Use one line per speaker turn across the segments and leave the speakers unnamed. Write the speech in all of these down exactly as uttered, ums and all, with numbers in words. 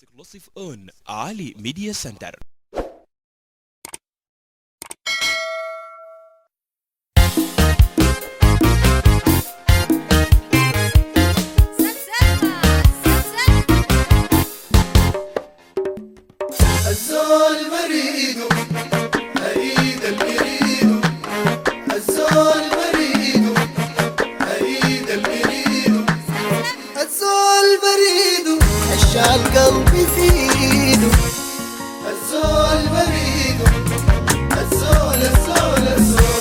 اكسكلوسيف اون علي ميديا سنتر.
الزول مريدو أريد المريدو، الزول مريدو أريد المريدو، الزول مريدو عشان قلبي فيدو، الزول مريدو الزول الزول الزول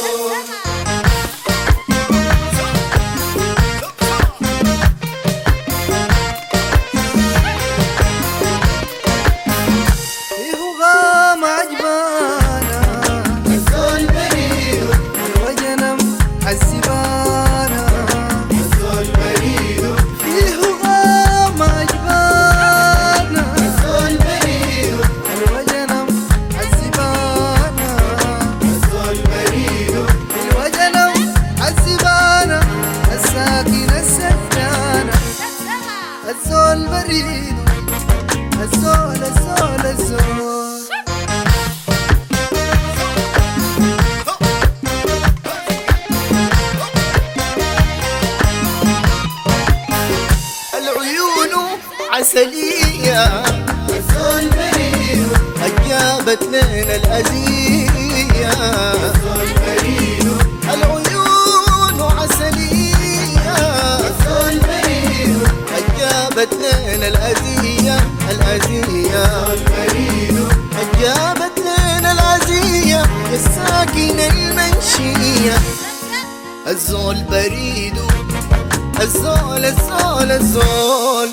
عالسبانة
الزول مريدو
فيه غام عجبانة
الزول مريدو
الوجنم عالسبانة
الزول مريدو
الوجنم عالسبانة الساكنة السكانة الزول مريدو الزول الزول الزول
عسلية الزول مريدو أجابت لنا الأزية الزول مريدو العيون عسلية الزول مريدو أجابت لنا الأزية الأزية الزول مريدو أجابت لنا الأزية الساكنة المنشية الزول بريدو الزول الزول الزول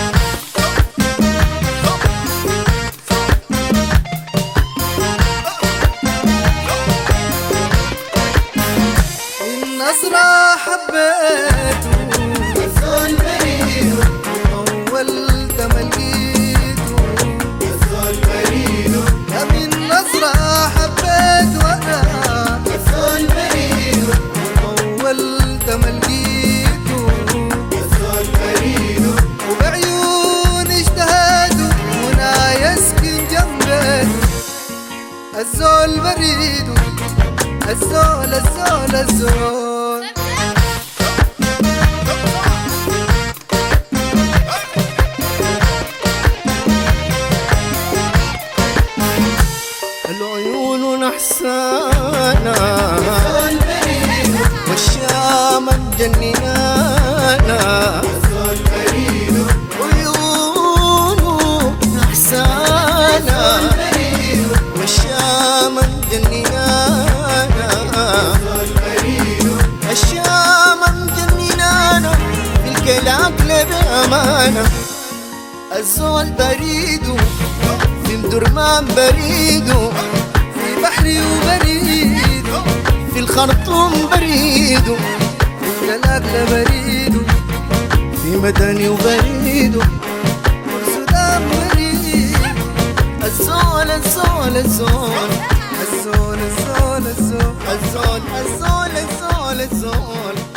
النصرة حبيته
الزول مريدو
أول تملقيته
الزول مريدو
من نصرة حبيته أنا
الزول مريدو
أول تملقيته
الزول مريدو
وبعيون اجتهادوا هنا يسكن جنبه الزول بريده الزول الزول الزول
العيون نحسانا والشام مجننانا الزول مريدو عيونه نحسانا والشام مجننانا الشام مجننانا في الكلاكلة بأمانة الزول بريدو في مدرمان بريدو
في بحري وبريده
في الخرطوم بريدو
في الأكل بريده
في مدني وبريدو
والسودان بريده
الزول الزول الزول
الزول الزول الزول
الزول الزول الزول الزول